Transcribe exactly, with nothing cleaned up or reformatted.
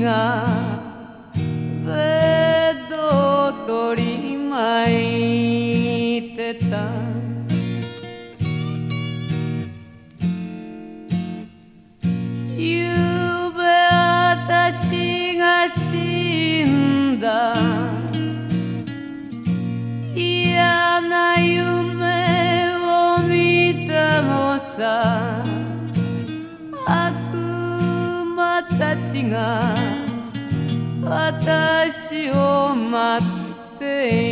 がベッドを取り巻いてたゆうべ私が死んだ嫌な夢を見たのさ悪魔たちが私を待っている